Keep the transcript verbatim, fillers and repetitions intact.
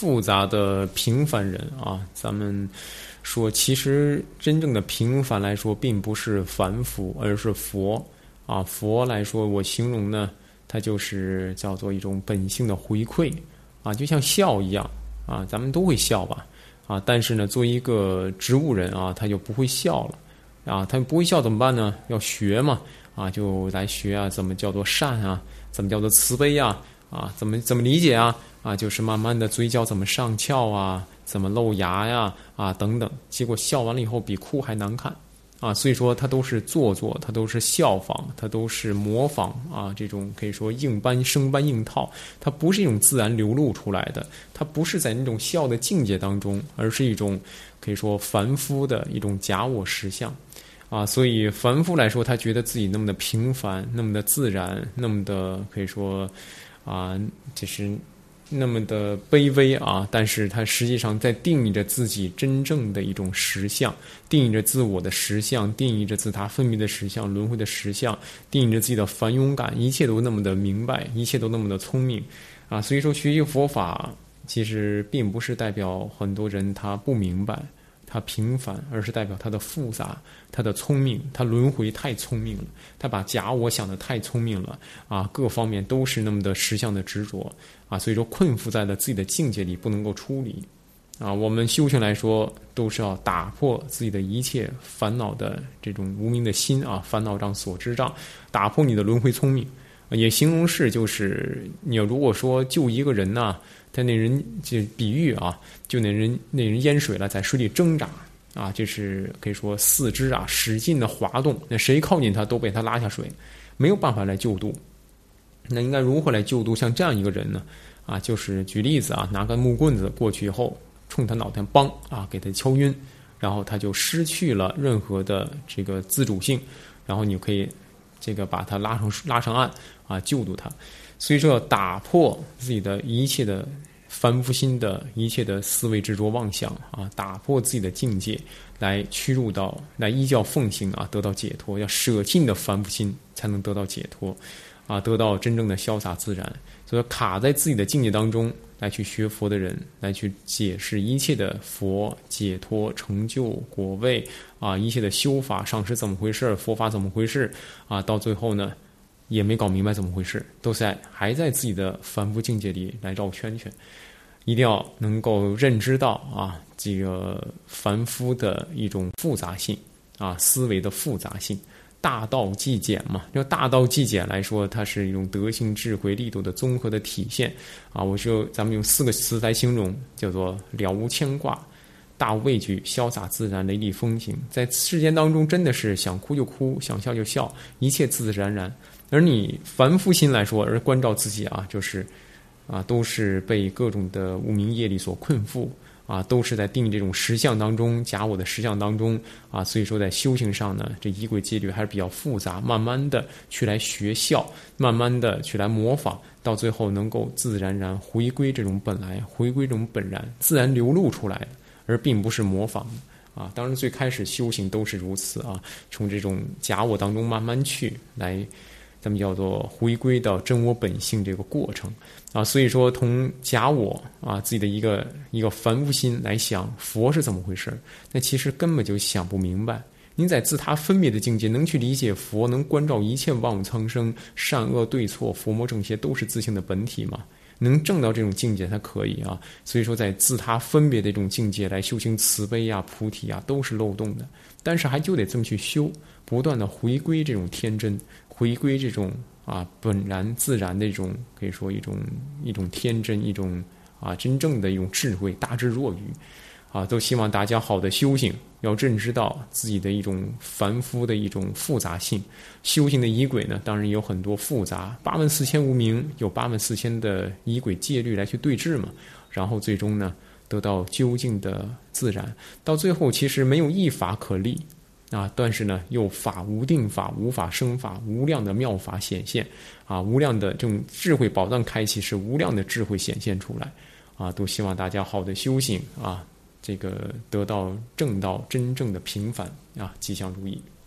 复杂的平凡人啊，咱们说，其实真正的平凡来说，并不是凡夫，而是佛啊。佛来说，我形容呢，它就是叫做一种本性的回馈啊，就像笑一样啊，咱们都会笑吧啊，但是呢，作为一个植物人啊，他就不会笑了啊，他不会笑怎么办呢？要学嘛啊，就来学啊，怎么叫做善啊，怎么叫做慈悲啊。啊，怎么怎么理解啊？啊，就是慢慢的嘴角怎么上翘啊，怎么露牙呀，啊等等。结果笑完了以后比哭还难看，啊，所以说它都是做作，它都是效仿，它都是模仿啊，这种可以说硬搬生搬硬套，它不是一种自然流露出来的，它不是在那种笑的境界当中，而是一种可以说凡夫的一种假我实相。啊，所以凡夫来说，他觉得自己那么的平凡，那么的自然，那么的可以说。啊，就是那么的卑微啊，但是它实际上在定义着自己真正的一种实相，定义着自我的实相，定义着自他分别的实相、轮回的实相，定义着自己的繁庸感，一切都那么的明白，一切都那么的聪明啊。所以说，学习佛法其实并不是代表很多人他不明白。他平凡，而是代表他的复杂，他的聪明，他轮回太聪明了，他把假我想得太聪明了啊，各方面都是那么的实相的执着啊，所以说困缚在了自己的境界里不能够出离啊。我们修行来说，都是要打破自己的一切烦恼的这种无明的心啊，烦恼障、所知障，打破你的轮回聪明。也形容是就是你如果说救一个人呢、啊。他那人就比喻啊，就那人那人淹水了，在水里挣扎啊，这是可以说四肢啊使劲的滑动，那谁靠近他都被他拉下水，没有办法来救度。那应该如何来救度像这样一个人呢？啊，就是举例子啊，拿个木棍子过去以后，冲他脑袋梆啊给他敲晕，然后他就失去了任何的这个自主性，然后你可以这个把他拉上拉上岸啊，救度他。所以说，要打破自己的一切的凡夫心的一切的思维执着妄想啊，打破自己的境界，来驱入到来依教奉行啊，得到解脱。要舍弃你的凡夫心，才能得到解脱啊，得到真正的潇洒自然。所以卡在自己的境界当中来去学佛的人，来去解释一切的佛解脱成就果位啊，一切的修法上师怎么回事，佛法怎么回事啊，到最后呢。也没搞明白怎么回事，都在还在自己的凡夫境界里来绕圈圈，一定要能够认知到啊，这个凡夫的一种复杂性啊，思维的复杂性，大道既简嘛，就大道既简来说，它是一种德性、智慧、力度的综合的体现啊。我就咱们用四个词来形容，叫做了无牵挂。大无畏惧，潇洒自然，雷厉风行，在世间当中真的是想哭就哭，想笑就笑，一切自自然然。而你凡夫心来说，而关照自己啊，就是啊，都是被各种的无明业力所困缚啊，都是在定义这种实相当中，假我的实相当中啊，所以说在修行上呢，这仪轨戒律还是比较复杂，慢慢的去来学效，慢慢的去来模仿，到最后能够自自然然回归这种本来，回归这种本然，自然流露出来的，而并不是模仿的啊。当然最开始修行都是如此啊，从这种假我当中慢慢去来。咱们叫做回归到真我本性这个过程啊，所以说从假我啊自己的一个一个凡夫心来想佛是怎么回事，那其实根本就想不明白。您在自他分别的境界能去理解佛，能关照一切万物苍生，善恶对错，佛魔正邪都是自性的本体嘛？能证到这种境界才可以啊。所以说在自他分别的这种境界来修行慈悲啊、菩提啊，都是漏洞的。但是还就得这么去修，不断的回归这种天真。回归这种啊本然自然的一种，可以说一种一种天真，一种啊真正的一种智慧，大智若愚啊，都希望大家好的修行，要认知到自己的一种凡夫的一种复杂性。修行的仪轨呢，当然有很多复杂，八万四千无明，有八万四千的仪轨戒律来去对治嘛，然后最终呢得到究竟的自然，到最后其实没有一法可立。啊，但是呢，又法无定法，无法生法，无量的妙法显现，啊，无量的这种智慧宝藏开启，是无量的智慧显现出来，啊，都希望大家好的修行啊，这个得到正道真正的平凡啊，吉祥如意。